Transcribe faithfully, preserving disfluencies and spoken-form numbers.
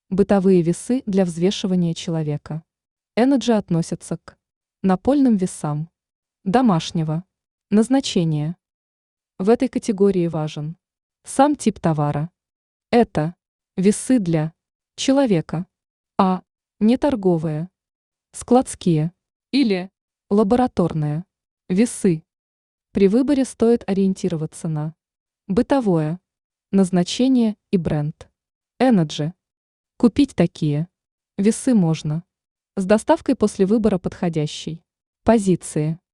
Бытовые весы для взвешивания человека. Energy относятся к напольным весам домашнего назначения. В этой категории важен сам тип товара. Это весы для человека, а не торговые, складские или лабораторные весы. При выборе стоит ориентироваться на бытовое назначение и бренд. Energy. Купить такие весы можно с доставкой после выбора подходящей позиции.